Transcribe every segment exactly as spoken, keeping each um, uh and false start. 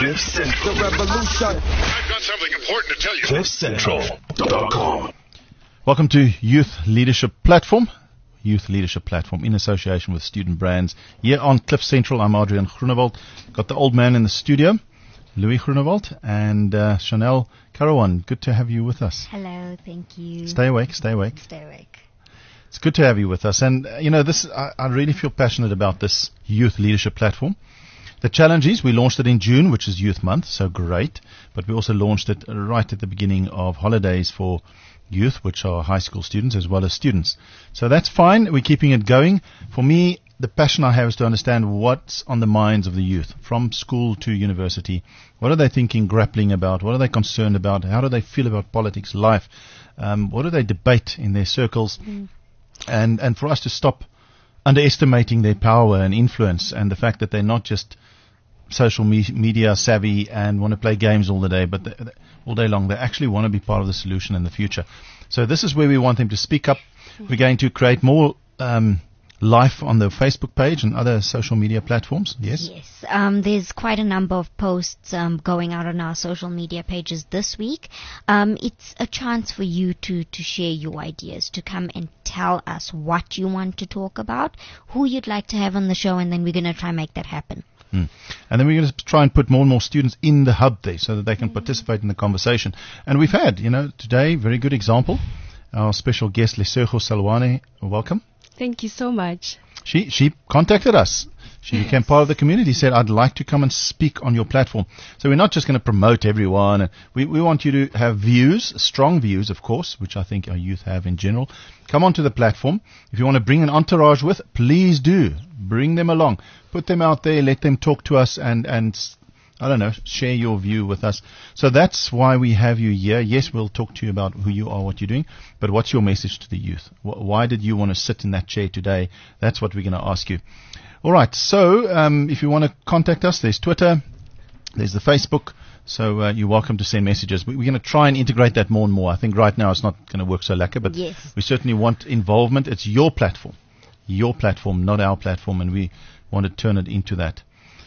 Cliff Central. The revolution. I've got something important to tell you. cliff central dot com. Welcome to Youth Leadership Platform. Youth Leadership Platform in association with Student Brands. Here on Cliff Central, I'm Adrian Groenewald. Got the old man in the studio, Louis Groenewald, and uh, Chanel Carawan. Good to have you with us. Hello, thank you. Stay awake, stay awake. Stay awake. It's good to have you with us. And, uh, you know, this I, I really feel passionate about this Youth Leadership Platform. The challenge is we launched it in June, which is Youth Month, so great. But we also launched it right at the beginning of holidays for youth, which are high school students as well as students. So that's fine. We're keeping it going. For me, the passion I have is to understand what's on the minds of the youth from school to university. What are they thinking, grappling about? What are they concerned about? How do they feel about politics, life? Um, what do they debate in their circles? Mm. And, and for us to stop underestimating their power and influence and the fact that they're not just social me- media savvy and want to play games all the day, but they, they, all day long. They actually want to be part of the solution in the future. So this is where we want them to speak up. We're going to create more um, life on the Facebook page and other social media platforms. Yes? Yes. Um, there's quite a number of posts um, going out on our social media pages this week. Um, it's a chance for you to, to share your ideas, to come and tell us what you want to talk about, who you'd like to have on the show, and then we're going to try and make that happen. Hmm. And then we're going to try and put more and more students in the hub there so that they can mm. participate in the conversation. And we've had, you know, today, very good example, our special guest, Lesego Salwane. Welcome. Thank you so much. She she contacted us. She yes. became part of the community, said, I'd like to come and speak on your platform. So we're not just going to promote everyone. We, we want you to have views, strong views, of course, which I think our youth have in general. Come onto the platform. If you want to bring an entourage with, please do. Bring them along. Put them out there. Let them talk to us and, and I don't know, share your view with us. So that's why we have you here. Yes, we'll talk to you about who you are, what you're doing, but what's your message to the youth? Why did you want to sit in that chair today? That's what we're going to ask you. All right, so um, if you want to contact us, there's Twitter, there's the Facebook, so uh, you're welcome to send messages. We're going to try and integrate that more and more. I think right now it's not going to work so lekker, but yes. we certainly want involvement. It's your platform, your platform, not our platform, and we want to turn it into that.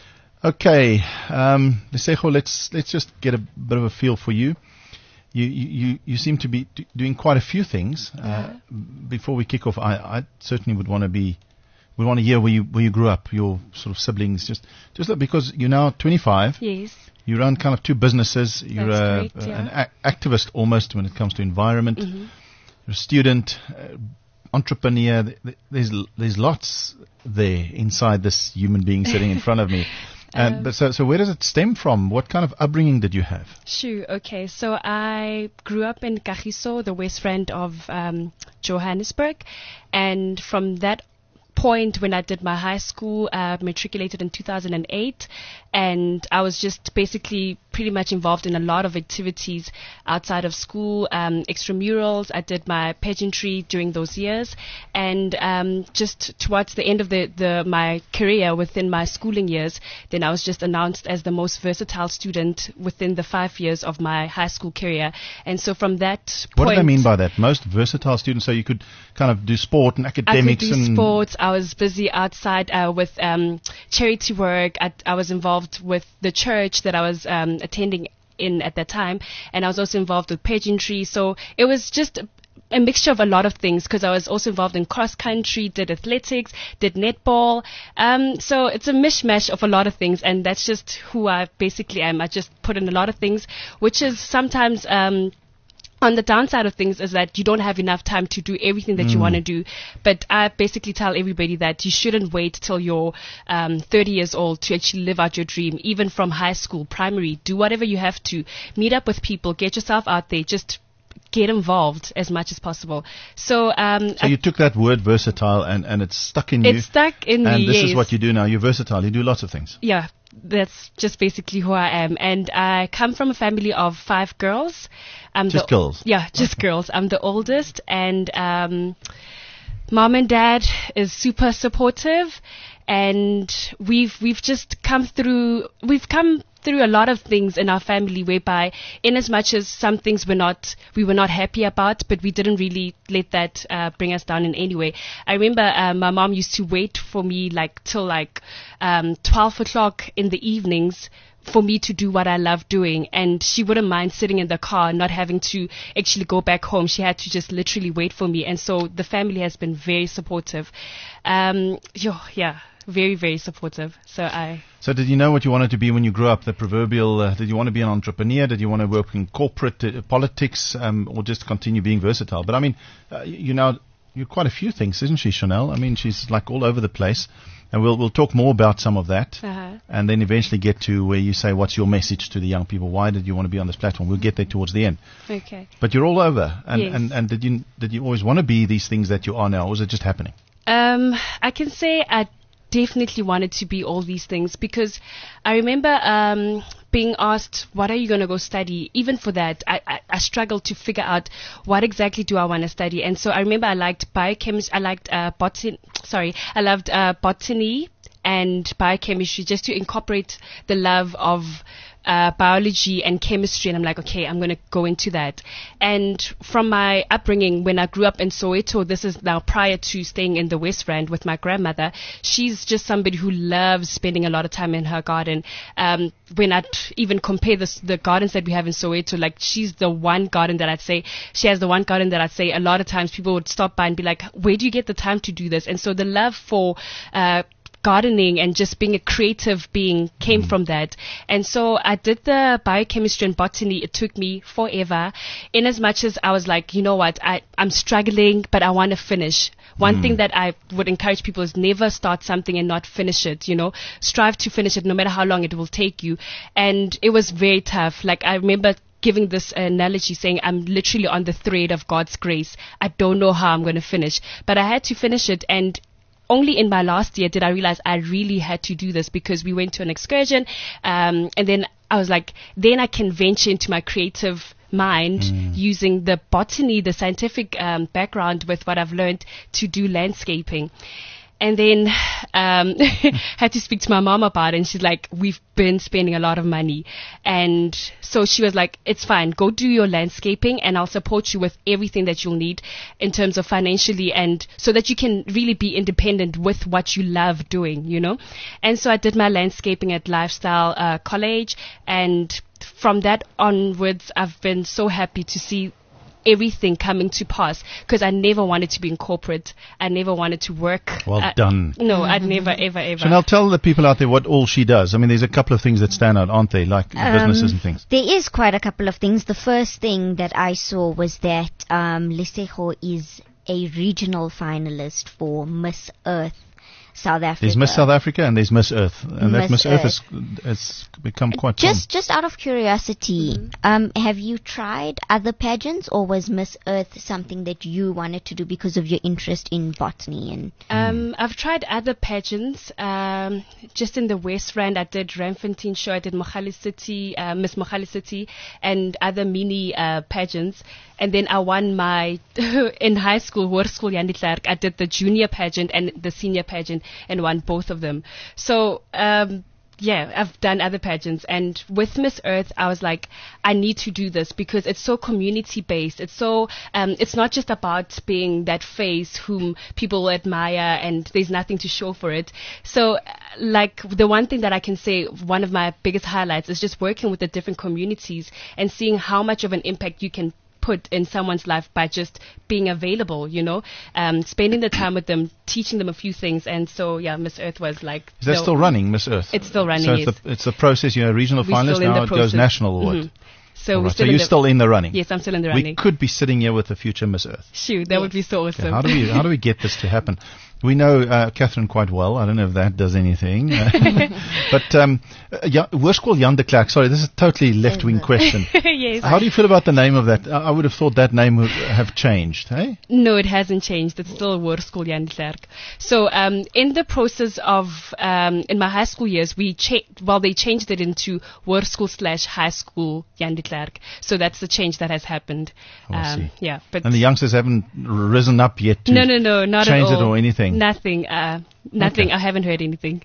Okay, um, Lesego, let's let's just get a bit of a feel for you. You you, you seem to be d- doing quite a few things. Uh, yeah. Before we kick off, I, I certainly would want to be. We want to hear where you where you grew up, your sort of siblings, just just like, because you're now twenty-five. Yes. You run kind of two businesses. You're That's a, correct, yeah. an a- activist almost when it comes to environment. Mm-hmm. You're a student, uh, entrepreneur. There's there's lots there inside this human being sitting in front of me. And um, but so so where does it stem from? What kind of upbringing did you have? Sure. Okay. So I grew up in Kagiso, the west end of um, Johannesburg, and from that point when I did my high school, uh, matriculated in two thousand eight, and I was just basically pretty much involved in a lot of activities outside of school, um, extramurals. I did my pageantry during those years, and um, just towards the end of the, the my career within my schooling years, then I was just announced as the most versatile student within the five years of my high school career. And so from that what point... What do they mean by that? Most versatile students, so you could kind of do sport and academics? I could do and sports. I was busy outside uh, with um, charity work. I, I was involved with the church that I was um, attending in at that time, and I was also involved with pageantry. So it was just a, a mixture of a lot of things, because I was also involved in cross country, did athletics, did netball. Um, so it's a mishmash of a lot of things, and that's just who I basically am. I just put in a lot of things, which is sometimes... Um, On the downside of things is that you don't have enough time to do everything that mm. you want to do. But I basically tell everybody that you shouldn't wait till you're um, thirty years old to actually live out your dream, even from high school, primary. Do whatever you have to. Meet up with people. Get yourself out there. Just get involved as much as possible. So, um, so you took that word versatile and, and it's stuck in you. It's stuck in and me, And this yes. is what you do now. You're versatile. You do lots of things. Yeah. That's just basically who I am. And I come from a family of five girls. I'm just the, girls? Yeah, just girls. I'm the oldest. And um, mom and dad is super supportive. And we've we've just come through, we've come through a lot of things in our family, whereby in as much as some things were not, we were not happy about, but we didn't really let that uh, bring us down in any way. I remember uh, my mom used to wait for me like till like um, twelve o'clock in the evenings for me to do what I love doing, and she wouldn't mind sitting in the car, not having to actually go back home. She had to just literally wait for me, and so the family has been very supportive. Um, yo, yeah, very, very supportive. So I. So did you know what you wanted to be when you grew up? The proverbial, uh, did you want to be an entrepreneur? Did you want to work in corporate uh, politics, um, or just continue being versatile? But I mean, uh, you know, you're quite a few things, isn't she, Chanel? I mean, she's like all over the place. And we'll we'll talk more about some of that, Uh-huh. and then eventually get to where you say, what's your message to the young people? Why did you want to be on this platform? We'll get there towards the end. Okay. But you're all over. And, Yes. and, and did you did you always want to be these things that you are now, or was it just happening? Um, I can say I definitely wanted to be all these things, because I remember um, being asked, what are you going to go study? Even for that, I, I, I struggled to figure out what exactly do I want to study. And so I remember I liked biochemistry, I liked uh, botan- sorry, I loved uh, botany and biochemistry, just to incorporate the love of uh, biology and chemistry. And I'm like, okay, I'm going to go into that. And from my upbringing, when I grew up in Soweto, this is now prior to staying in the West Rand with my grandmother, she's just somebody who loves spending a lot of time in her garden. Um, when I even compare this, the gardens that we have in Soweto, like she's the one garden that I'd say, she has the one garden that I'd say a lot of times people would stop by and be like, where do you get the time to do this? And so the love for, uh, gardening and just being a creative being came mm. from that. And so I did the biochemistry and botany. It took me forever, in as much as I was like, you know what, I, I'm struggling, but I want to finish. One mm. thing that I would encourage people is never start something and not finish it, you know, strive to finish it no matter how long it will take you. And it was very tough. Like I remember giving this analogy saying I'm literally on the thread of God's grace. I don't know how I'm going to finish, but I had to finish it. And only in my last year did I realize I really had to do this, because we went to an excursion, um, and then I was like, then I can venture into my creative mind mm. using the botany, the scientific um, background with what I've learned to do landscaping. And then um, had to speak to my mom about it, and she's like, we've been spending a lot of money. And so she was like, it's fine, go do your landscaping and I'll support you with everything that you'll need in terms of financially, and so that you can really be independent with what you love doing, you know. And so I did my landscaping at Lifestyle uh, College, and from that onwards I've been so happy to see everything coming to pass, because I never wanted to be in corporate. I never wanted to work. Well uh, done. No, I'd never, ever, ever. Chanel, tell the people out there what all she does. I mean, there's a couple of things that stand out, aren't they? Like Um, businesses and things. There is quite a couple of things. The first thing that I saw was that um, Lesego is a regional finalist for Miss Earth South Africa. There's Miss South Africa and there's Miss Earth, and that Miss Miss Earth Earth. has, has become quite Just, just out of curiosity, Mm-hmm. um, have you tried other pageants, or was Miss Earth something that you wanted to do because of your interest in botany? And Um, I've tried other pageants. Um, just in the West Rand, I did Ramfontein Show, I did Mohali City, uh, Miss Mohali City, and other mini uh, pageants. And then I won my, in high school, Hoërskool Jan de Klerk, I did the junior pageant and the senior pageant and won both of them. So, um, yeah, I've done other pageants, and with Miss Earth, I was like, I need to do this because it's so community based. It's so, um, it's not just about being that face whom people admire and there's nothing to show for it. So, uh, like, the one thing that I can say, one of my biggest highlights is just working with the different communities and seeing how much of an impact you can put in someone's life by just being available, you know, um, spending the time with them, teaching them a few things. And so, yeah, Miss Earth was like... Is that no, still running, Miss Earth? It's still running, So it's, yes. the, it's the process, you know, regional We're finalist, still in now the it goes process. national or what? Mhm. So, All we're right. still So in you're the, still in the running? Yes, I'm still in the We running. could be sitting here with the future Miss Earth. Shoot, that would be so awesome. Okay, how do we how do we get this to happen? We know uh, Catherine quite well. I don't know if that does anything. but um, uh, ja, Hoërskool Jan de Klerk, sorry, this is a totally left-wing question. Yes. How do you feel about the name of that? I I would have thought that name would have changed, hey? No, it hasn't changed. It's still Hoërskool Jan de Klerk. So, um, in the process of, um, in my high school years, we cha- well, they changed it into Hoërskool slash High School Jan de Klerk. So that's the change that has happened. Oh, I see. Yeah, but And the youngsters haven't risen up yet to no, no, no, not change at all. it or anything? Nothing. Uh, nothing. Okay. I haven't heard anything.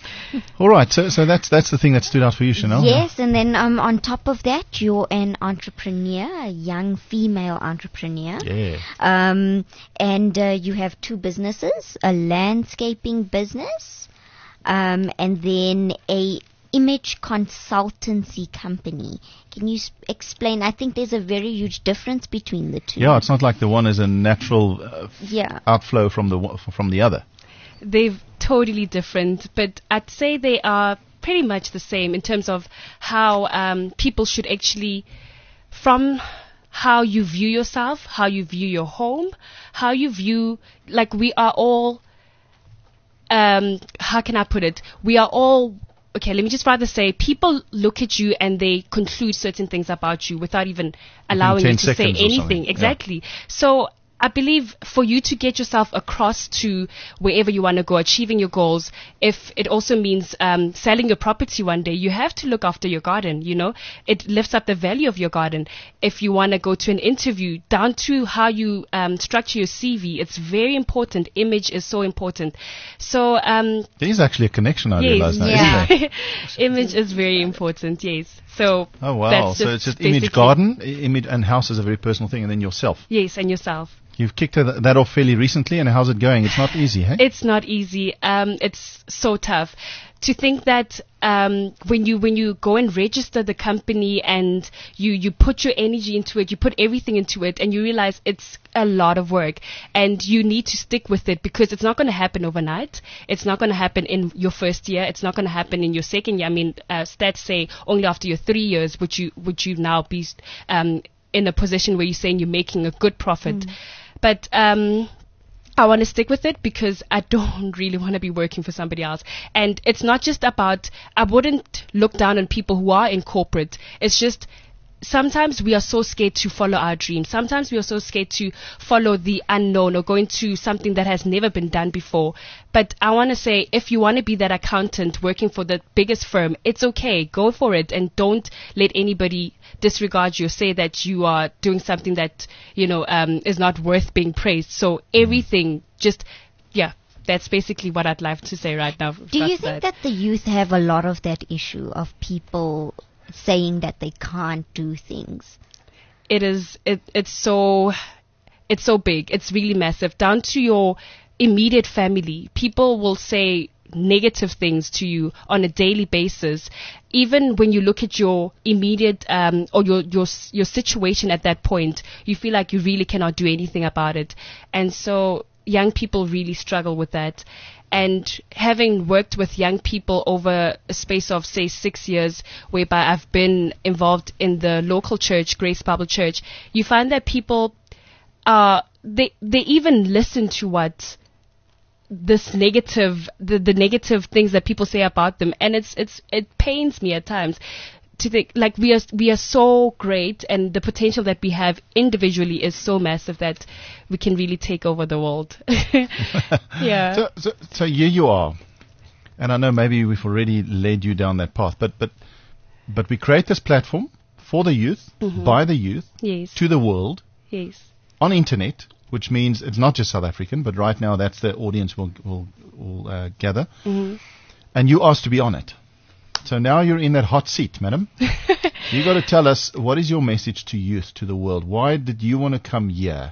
All right, so so that's that's the thing that stood out for you, Chanel. yes, and then um, on top of that, you're an entrepreneur, a young female entrepreneur. Yeah. Um, and uh, you have two businesses, a landscaping business, um, and then a image consultancy company. Can you s- explain? I think there's a very huge difference between the two. Yeah, it's not like the one is a natural uh, Yeah. outflow from the one- from the other. They're totally different, but I'd say they are pretty much the same in terms of how um, people should actually, from how you view yourself, how you view your home, how you view, like we are all, um, how can I put it? We are all, okay, let me just rather say, people look at you and they conclude certain things about you without even allowing ten you to say seconds or something, anything. yeah. Exactly. So I believe for you to get yourself across to wherever you want to go, achieving your goals, if it also means um, selling your property one day, you have to look after your garden, you know. It lifts up the value of your garden. If you want to go to an interview, down to how you um, structure your C V, it's very important. Image is so important. So, um, There is actually a connection, I yes, realize now, Yeah. isn't there? image is very important, yes. So, Oh, wow. that's So it's just basically- image garden, i- image and house is a very personal thing, and then yourself. Yes, and yourself. You've kicked that that off fairly recently, and how's it going? It's not easy, hey? It's not easy. Um, it's so tough to think that um, when you when you go and register the company and you you put your energy into it, you put everything into it, and you realize it's a lot of work, and you need to stick with it because it's not going to happen overnight. It's not going to happen in your first year. It's not going to happen in your second year. I mean, uh, stats say only after your three years would you would you now be um, in a position where you're saying you're making a good profit. But um, I want to stick with it because I don't really want to be working for somebody else. And it's not just about, I wouldn't look down on people who are in corporate. It's just sometimes we are so scared to follow our dreams. Sometimes we are so scared to follow the unknown or go into something that has never been done before. But I want to say, if you want to be that accountant working for the biggest firm, it's okay. Go for it and don't let anybody disregard you or say that you are doing something that, you know, um, is not worth being praised. So everything just, yeah, that's basically what I'd like to say right now. Do you think that the youth have a lot of that issue of people saying that they can't do things? It is, it, it's so, it's so big. It's really massive. Down to your immediate family. People will say negative things to you on a daily basis. Even when you look at your immediate, um, or your, your, your situation at that point, you feel like you really cannot do anything about it. And so young people really struggle with that. And having worked with young people over a space of, say, six years, whereby I've been involved in the local church, Grace Bible Church, you find that people, uh, they, they even listen to what this negative, the, the negative things that people say about them. And it's, it's, it pains me at times to think, like, we are, we are so great, and the potential that we have individually is so massive that we can really take over the world. Yeah. So, so, so here you are, and I know maybe we've already led you down that path, but but but we create this platform for the youth, by the youth, Yes. to the world, Yes. on internet, which means it's not just South African, but right now that's the audience will will, will uh, gather, and you asked to be on it. So now you're in that hot seat, madam. You got to tell us, what is your message to youth, to the world? Why did you want to come here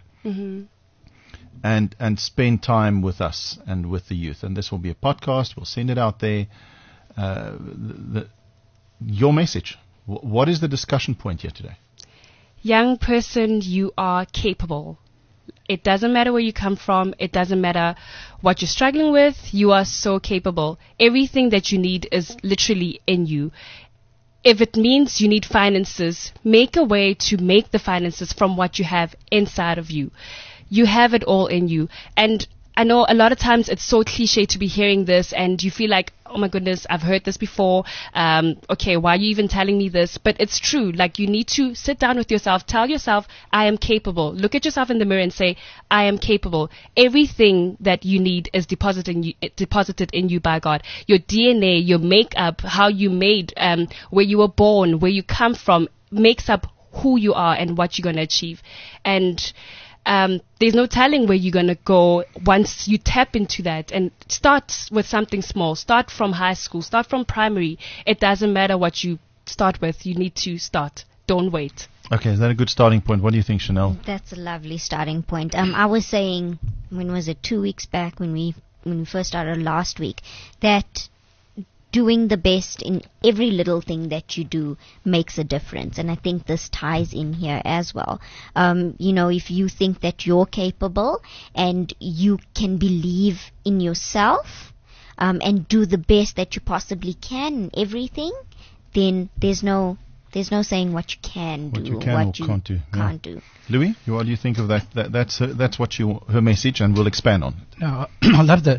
and and spend time with us and with the youth? And this will be a podcast. We'll send it out there. Uh, the, the, your message. W- what is the discussion point here today? Young person, you are capable. It doesn't matter where you come from. It doesn't matter what you're struggling with. You are so capable. Everything that you need is literally in you. If it means you need finances, make a way to make the finances from what you have inside of you. You have it all in you. And I know a lot of times it's so cliche to be hearing this, and you feel like, oh my goodness, I've heard this before. Um, okay, why are you even telling me this? But it's true. Like, you need to sit down with yourself, tell yourself, I am capable. Look at yourself in the mirror and say, I am capable. Everything that you need is deposited in you, deposited in you by God. Your D N A, your makeup, how you made, um, where you were born, where you come from, makes up who you are and what you're going to achieve. And Um, there's no telling where you're going to go once you tap into that. And start with something small. Start from high school. Start from primary. It doesn't matter what you start with. You need to start. Don't wait. Okay, is that a good starting point? What do you think, Chanel? That's a lovely starting point. Um, I was saying, when was it, two weeks back when we when we first started last week, that doing the best in every little thing that you do makes a difference. And I think this ties in here as well. Um, you know, if you think that you're capable and you can believe in yourself, um, and do the best that you possibly can in everything, then there's no there's no saying what you can do What you or can what or you can't do. Yeah. can't do. Louis, what do you think of that? that that's her, that's what you her message, and we'll expand on it. No, I love the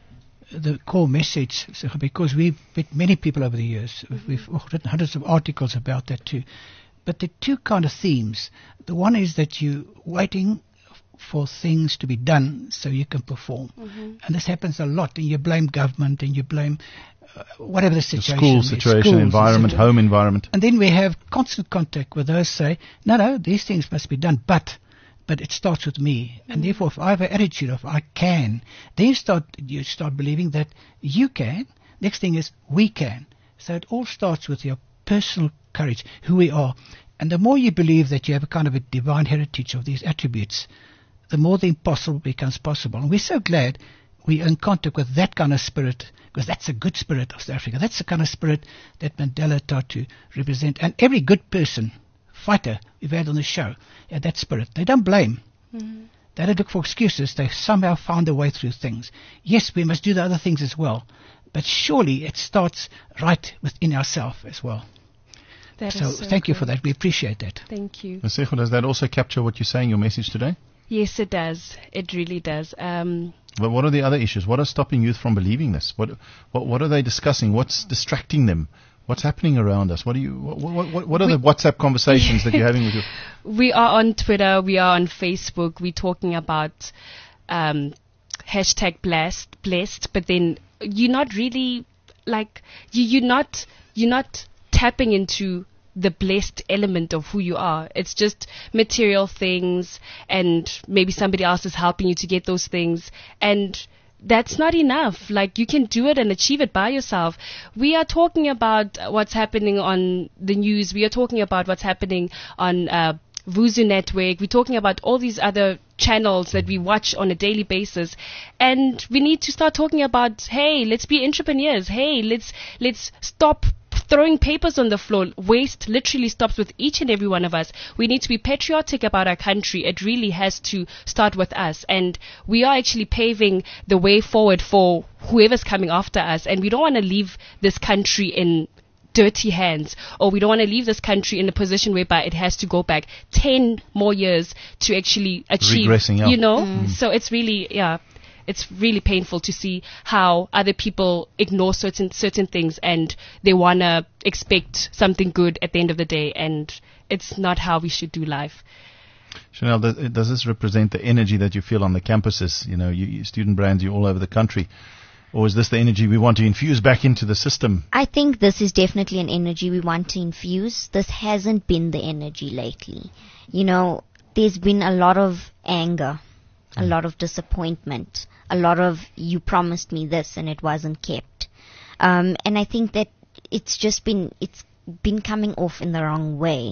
the core message, because we've met many people over the years. We've, we've written hundreds of articles about that too. But the two kind of themes. The one is that you're waiting for things to be done so you can perform. Mm-hmm. And this happens a lot. And you blame government and you blame uh, whatever the situation the school is. situation, Schools, environment, home environment. And then we have constant contact with those who say, no, no, these things must be done, but but it starts with me. Mm-hmm. And therefore, if I have an attitude of I can, then you start, you start believing that you can. Next thing is we can. So it all starts with your personal courage, who we are. And the more you believe that you have a kind of a divine heritage of these attributes, the more the impossible becomes possible. And we're so glad we're in contact with that kind of spirit, because that's a good spirit of South Africa. That's the kind of spirit that Mandela tried to represent. And every good person, fighter we've had on the show, had that spirit. They don't blame. Mm-hmm. They don't look for excuses. They somehow found a way through things. Yes, we must do the other things as well. But surely it starts right within ourselves as well. That so, is so thank good. you for that. We appreciate that. Thank you. Masego, does that also capture what you're saying, your message today? Yes, it does. It really does. Um, But what are the other issues? What are stopping youth from believing this? What what what are they discussing? What's distracting them? What's happening around us? What are you? What what, what, what are we, the WhatsApp conversations that you're having with your? We are on Twitter. We are on Facebook. We're talking about um, hashtag blessed, blessed. But then you're not really like you. You're not. You're not tapping into the blessed element of who you are. It's just material things, and maybe somebody else is helping you to get those things, and that's not enough. Like, you can do it and achieve it by yourself. We are talking about what's happening on the news. We are talking about what's happening on uh, Vuzu Network. We're talking about all these other channels that we watch on a daily basis, and we need to start talking about, hey, let's be entrepreneurs. Hey, let's let's stop throwing papers on the floor. Waste literally stops with each and every one of us. We need to be patriotic about our country. It really has to start with us. And we are actually paving the way forward for whoever's coming after us. And we don't want to leave this country in dirty hands, or we don't want to leave this country in a position whereby it has to go back ten more years to actually achieve, regressing, yeah. you know? Mm. So it's really, yeah. It's really painful to see how other people ignore certain certain things, and they want to expect something good at the end of the day, and it's not how we should do life. Chanel, does, does this represent the energy that you feel on the campuses? You know, you, you student brands, you're all over the country. Or is this the energy we want to infuse back into the system? I think this is definitely an energy we want to infuse. This hasn't been the energy lately. You know, there's been a lot of anger, a lot of disappointment, a lot of you promised me this and it wasn't kept. Um, and I think that it's just been, it's been coming off in the wrong way.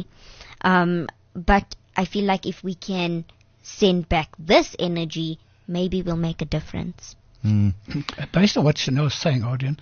Um, but I feel like if we can send back this energy, maybe we'll make a difference. Mm. Based on what Chanel's saying, Adrian,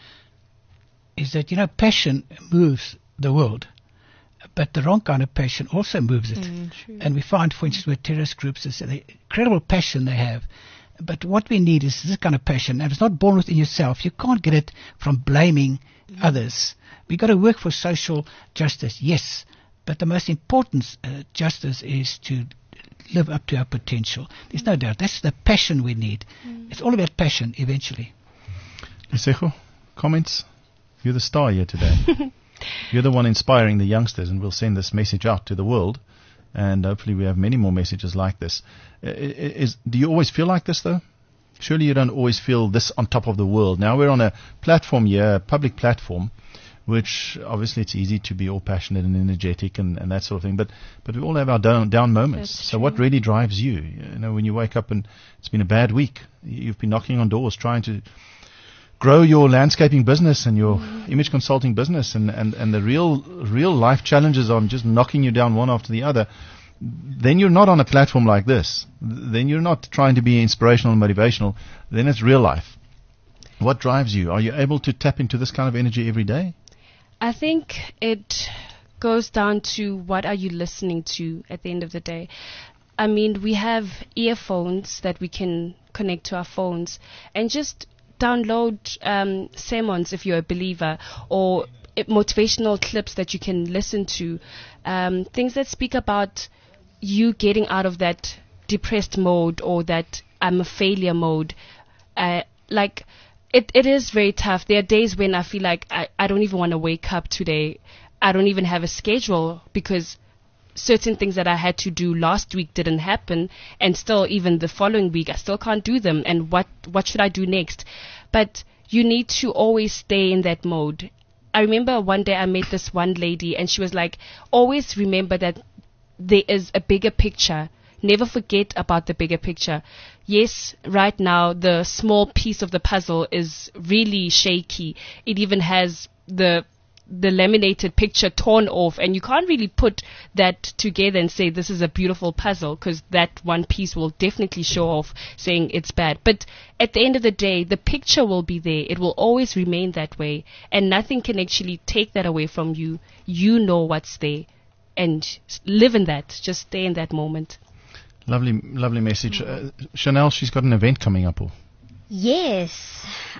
is that, you know, passion moves the world, but the wrong kind of passion also moves it. Mm, and we find, for instance, with terrorist groups, it's the incredible passion they have. But what we need is this kind of passion. And it's not born within yourself. You can't get it from blaming mm. others. We've got to work for social justice, yes. But the most important uh, justice is to live up to our potential. There's no doubt. That's the passion we need. Mm. It's all about passion eventually. Masego, comments? You're the star here today. You're the one inspiring the youngsters, and we'll send this message out to the world. And hopefully we have many more messages like this. Is, do you always feel like this, though? Surely you don't always feel this on top of the world. Now we're on a platform here, a public platform, which obviously it's easy to be all passionate and energetic and, and that sort of thing. But but we all have our down down moments. That's so true. what really drives you? You know, when you wake up and it's been a bad week, you've been knocking on doors trying to grow your landscaping business and your mm. image consulting business, and, and, and the real real life challenges on just knocking you down one after the other. Then you're not on a platform like this. Then you're not trying to be inspirational and motivational. Then it's real life. What drives you? Are you able to tap into this kind of energy every day? I think it goes down to what are you listening to at the end of the day. I mean, we have earphones that we can connect to our phones and just download um, sermons if you're a believer, or motivational clips that you can listen to, um, things that speak about you getting out of that depressed mode or that I'm a failure mode. Uh, like, it, it is very tough. There are days when I feel like I, I don't even want to wake up today. I don't even have a schedule because certain things that I had to do last week didn't happen, and still even the following week I still can't do them. And what, what should I do next? But you need to always stay in that mode. I remember one day I met this one lady and she was like, always remember that there is a bigger picture. Never forget about the bigger picture. Yes, right now the small piece of the puzzle is really shaky. It even has the the laminated picture torn off, and you can't really put that together and say this is a beautiful puzzle, because that one piece will definitely show off saying it's bad. But at the end of the day, the picture will be there. It will always remain that way, and nothing can actually take that away from you. You know what's there, and live in that. Just stay in that moment. Lovely, lovely message. Uh, Chanel, she's got an event coming up. Or? Yes.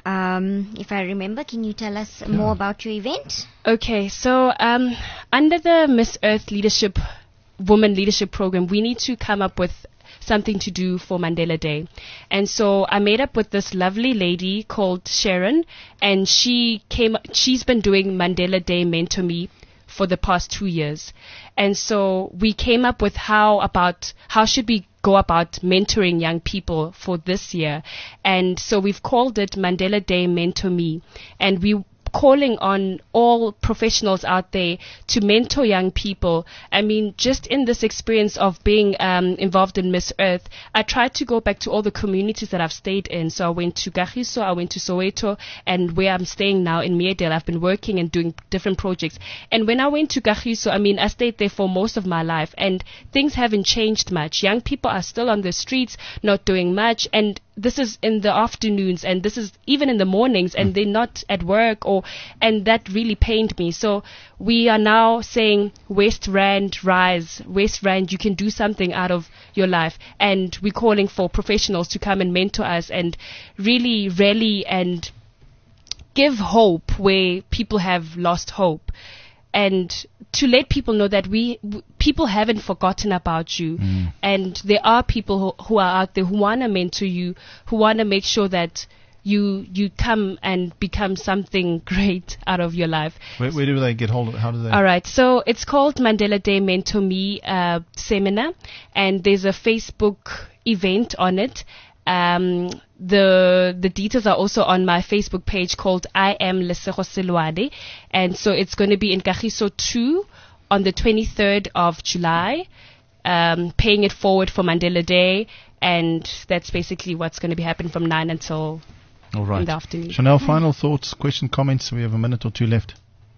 Um, if I remember, can you tell us yeah. more about your event? Okay, so um, under the Miss Earth Leadership, Women Leadership Program, we need to come up with something to do for Mandela Day. And so I made up with this lovely lady called Sharon, and she came, she's been doing Mandela Day Mentor Me for the past two years. And so we came up with how about, how should we go about mentoring young people for this year. And so we've called it Mandela Day Mentor Me. And we calling on all professionals out there to mentor young people. I mean, just in this experience of being um, involved in Miss Earth, I tried to go back to all the communities that I've stayed in. So I went to Kagiso, I went to Soweto, and where I'm staying now in Meerdale, I've been working and doing different projects. And when I went to Kagiso, I mean, I stayed there for most of my life, and things haven't changed much. Young people are still on the streets, not doing much, and this is in the afternoons, and this is even in the mornings, and they're not at work, or and that really pained me. So we are now saying, West Rand, rise. West Rand, you can do something out of your life. And we're calling for professionals to come and mentor us and really rally and give hope where people have lost hope. And to let people know that we, w- people haven't forgotten about you. Mm. And there are people who, who are out there who want to mentor you, who want to make sure that you you come and become something great out of your life. Where, where do they get hold of it? How do they? All right. So it's called Mandela Day Mentor Me uh, Seminar. And there's a Facebook event on it. Um, the the details are also on my Facebook page called I Am Lesego Selwane, and so it's going to be in Kagiso two on the twenty-third of July, um, paying it forward for Mandela Day, and that's basically what's going to be happening from nine until All right. in the afternoon. Chanel, final thoughts, question, comments. We have a minute or two left.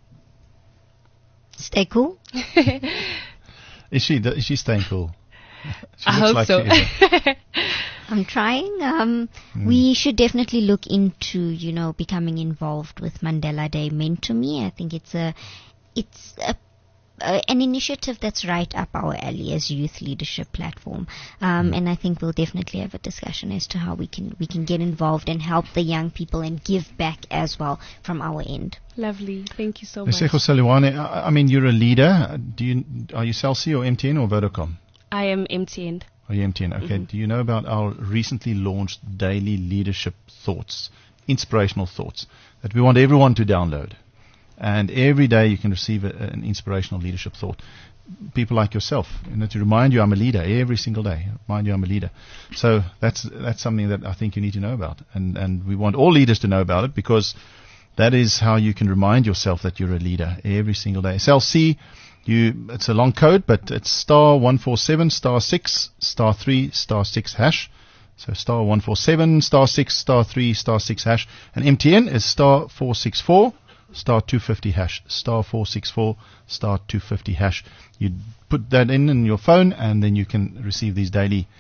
Stay cool. Is she is she staying cool? She I looks hope like so. she is. I'm trying. Um, Mm. We should definitely look into, you know, becoming involved with Mandela Day Mentor Me. I think it's a, it's a, uh, an initiative that's right up our alley as youth leadership platform. Um, and I think we'll definitely have a discussion as to how we can we can get involved and help the young people and give back as well from our end. Lovely. Thank you so much. Lesego Selwane, I I mean, you're a leader. Do you are you Cell C or M T N or Vodacom? I am M T N. Are you M T N? Okay. Mm-hmm. Do you know about our recently launched daily leadership thoughts, inspirational thoughts, that we want everyone to download? And every day you can receive a, an inspirational leadership thought. People like yourself, you know, to remind you I'm a leader every single day. Remind you I'm a leader. So that's that's something that I think you need to know about, and and we want all leaders to know about it, because that is how you can remind yourself that you're a leader every single day. Cell C. You, it's a long code, but it's star one four seven, star six, star three, star six hash. So star one four seven, star six, star three, star six hash. And M T N is star four six four, star two fifty hash. Star four six four, star two fifty hash. You put that in in your phone, and then you can receive these daily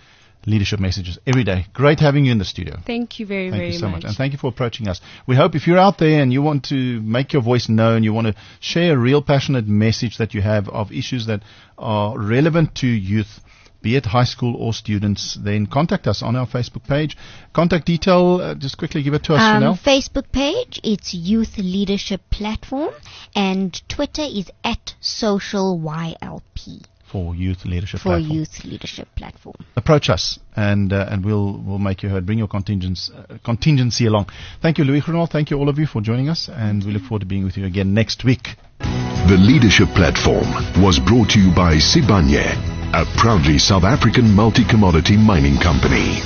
leadership messages every day. Great having you in the studio. Thank you very, Thank very you so much. much. And thank you for approaching us. We hope if you're out there and you want to make your voice known, you want to share a real passionate message that you have of issues that are relevant to youth, be it high school or students, then contact us on our Facebook page. Contact detail, uh, just quickly give it to us, Um, Chanel. Facebook page, it's Youth Leadership Platform, and Twitter is at Social Y L P For Youth Leadership for Platform. Youth Leadership Platform. Approach us, and uh, and we'll we'll make you heard. Bring your contingents, uh, contingency along. Thank you, Louis Grenal. Thank you, all of you, for joining us, and we look forward to being with you again next week. The Leadership Platform was brought to you by Sibanye, a proudly South African multi-commodity mining company.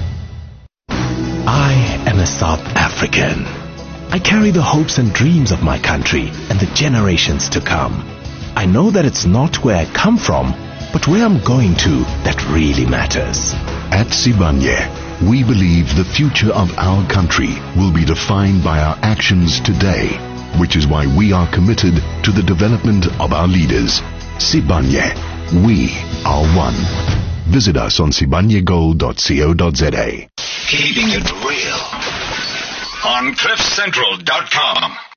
I am a South African. I carry the hopes and dreams of my country and the generations to come. I know that it's not where I come from, but where I'm going to that really matters. At Sibanye, we believe the future of our country will be defined by our actions today, which is why we are committed to the development of our leaders. Sibanye, we are one. Visit us on sibanye gold dot co dot za. Keeping it real on cliff central dot com.